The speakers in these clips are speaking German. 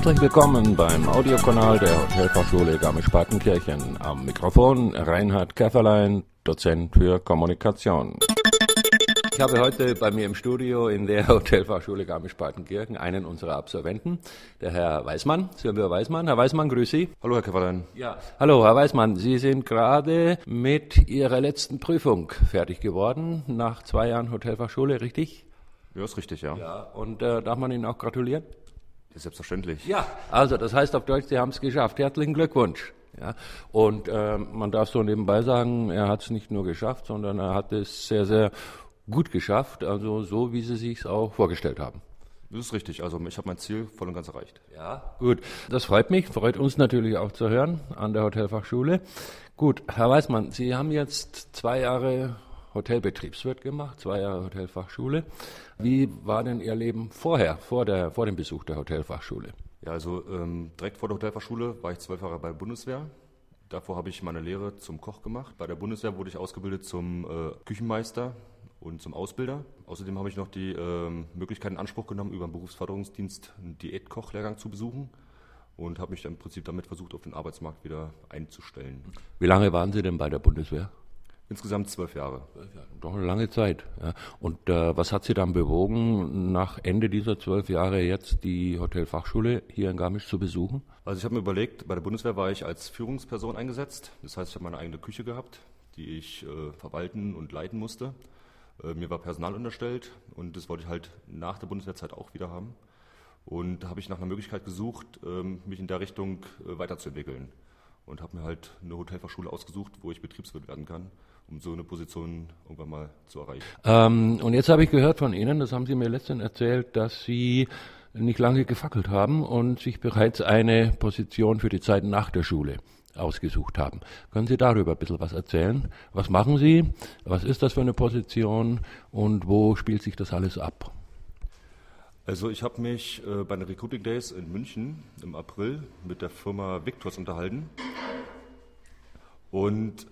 Herzlich willkommen beim Audiokanal der Hotelfachschule Garmisch-Partenkirchen. Am Mikrofon Reinhard Käferlein, Dozent für Kommunikation. Ich habe heute bei mir im Studio in der Hotelfachschule Garmisch-Partenkirchen einen unserer Absolventen, der Herr Weismann, Sylvia Weismann. Herr Weismann, grüß Sie. Hallo, Herr Käferlein. Ja, hallo, Herr Weismann. Sie sind gerade mit Ihrer letzten Prüfung fertig geworden, nach 2 Jahren Hotelfachschule, richtig? Ja, ist richtig, ja. Ja, und darf man Ihnen auch gratulieren? Ja, selbstverständlich. Ja, also das heißt auf Deutsch, Sie haben es geschafft. Herzlichen Glückwunsch. Ja, und man darf so nebenbei sagen, er hat es nicht nur geschafft, sondern er hat es sehr, sehr gut geschafft, also so, wie Sie sich auch vorgestellt haben. Das ist richtig, also ich habe mein Ziel voll und ganz erreicht. Ja, gut, das freut mich, freut uns natürlich auch zu hören an der Hotelfachschule. Gut, Herr Weismann, Sie haben jetzt 2 Jahre Hotelbetriebswirt gemacht, 2 Jahre Hotelfachschule. Wie war denn Ihr Leben vorher, vor dem Besuch der Hotelfachschule? Ja, also direkt vor der Hotelfachschule war ich 12 Jahre bei der Bundeswehr. Davor habe ich meine Lehre zum Koch gemacht. Bei der Bundeswehr wurde ich ausgebildet zum Küchenmeister und zum Ausbilder. Außerdem habe ich noch die Möglichkeit in Anspruch genommen, über den Berufsförderungsdienst einen Diätkochlehrgang zu besuchen und habe mich dann im Prinzip damit versucht, auf den Arbeitsmarkt wieder einzustellen. Wie lange waren Sie denn bei der Bundeswehr? Insgesamt 12 Jahre. Doch eine lange Zeit. Ja. Und was hat Sie dann bewogen, nach Ende dieser 12 Jahre jetzt die Hotelfachschule hier in Garmisch zu besuchen? Also ich habe mir überlegt, bei der Bundeswehr war ich als Führungsperson eingesetzt. Das heißt, ich habe meine eigene Küche gehabt, die ich verwalten und leiten musste. Mir war Personal unterstellt und das wollte ich halt nach der Bundeswehrzeit auch wieder haben. Und da habe ich nach einer Möglichkeit gesucht, mich in der Richtung weiterzuentwickeln. Und habe mir halt eine Hotelfachschule ausgesucht, wo ich Betriebswirt werden kann, um so eine Position irgendwann mal zu erreichen. Und jetzt habe ich gehört von Ihnen, das haben Sie mir letztens erzählt, dass Sie nicht lange gefackelt haben und sich bereits eine Position für die Zeit nach der Schule ausgesucht haben. Können Sie darüber ein bisschen was erzählen? Was machen Sie? Was ist das für eine Position? Und wo spielt sich das alles ab? Also ich habe mich bei den Recruiting Days in München im April mit der Firma Victors unterhalten. Und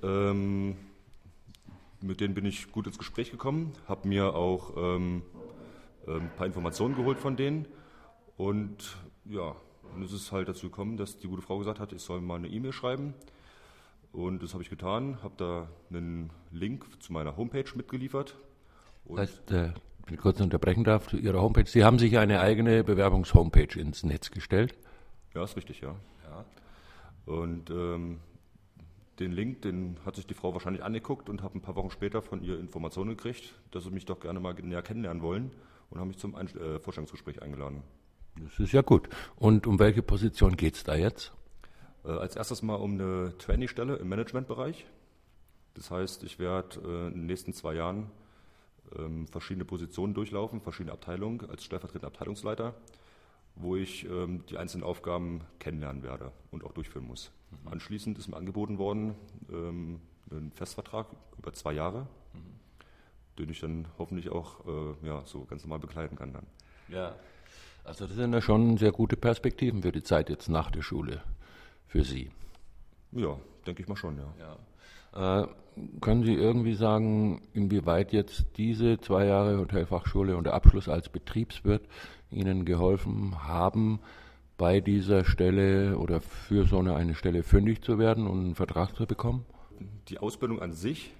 mit denen bin ich gut ins Gespräch gekommen, habe mir auch ein paar Informationen geholt von denen. Und ja, und es ist halt dazu gekommen, dass die gute Frau gesagt hat, ich soll mal eine E-Mail schreiben. Und das habe ich getan, habe da einen Link zu meiner Homepage mitgeliefert. Und das heißt, wenn ich kurz unterbrechen darf, zu Ihrer Homepage. Sie haben sich eine eigene Bewerbungshomepage ins Netz gestellt? Ja, ist richtig, ja. Und den Link, den hat sich die Frau wahrscheinlich angeguckt und habe ein paar Wochen später von ihr Informationen gekriegt, dass sie mich doch gerne mal näher kennenlernen wollen und haben mich zum Vorstellungsgespräch eingeladen. Das ist ja gut. Und um welche Position geht es da jetzt? Als erstes mal um eine Trainee-Stelle im Managementbereich. Das heißt, ich werde in den nächsten 2 Jahren verschiedene Positionen durchlaufen, verschiedene Abteilungen als stellvertretender Abteilungsleiter, wo ich die einzelnen Aufgaben kennenlernen werde und auch durchführen muss. Anschließend ist mir angeboten worden, ein Festvertrag über 2 Jahre, den ich dann hoffentlich auch so ganz normal begleiten kann dann. Ja, also das sind ja schon sehr gute Perspektiven für die Zeit jetzt nach der Schule für Sie. Ja, denke ich mal schon, ja. Können Sie irgendwie sagen, inwieweit jetzt diese 2 Jahre Hotelfachschule und der Abschluss als Betriebswirt Ihnen geholfen haben, bei dieser Stelle oder für so eine Stelle fündig zu werden und einen Vertrag zu bekommen? Die Ausbildung an sich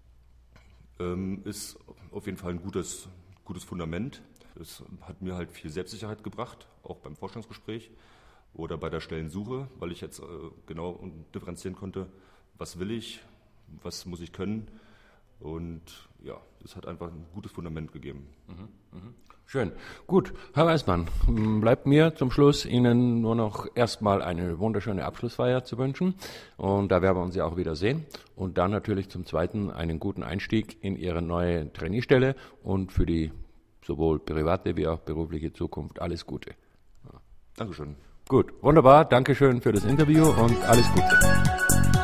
ist auf jeden Fall ein gutes Fundament. Es hat mir halt viel Selbstsicherheit gebracht, auch beim Vorstellungsgespräch oder bei der Stellensuche, weil ich jetzt genau differenzieren konnte, was will ich, was muss ich können. Und ja, es hat einfach ein gutes Fundament gegeben. Schön. Gut, Herr Weismann, bleibt mir zum Schluss Ihnen nur noch erstmal eine wunderschöne Abschlussfeier zu wünschen. Und da werden wir uns ja auch wieder sehen. Und dann natürlich zum Zweiten einen guten Einstieg in Ihre neue Trainierstelle und für die sowohl private wie auch berufliche Zukunft alles Gute. Dankeschön. Gut, wunderbar. Dankeschön für das Interview und alles Gute.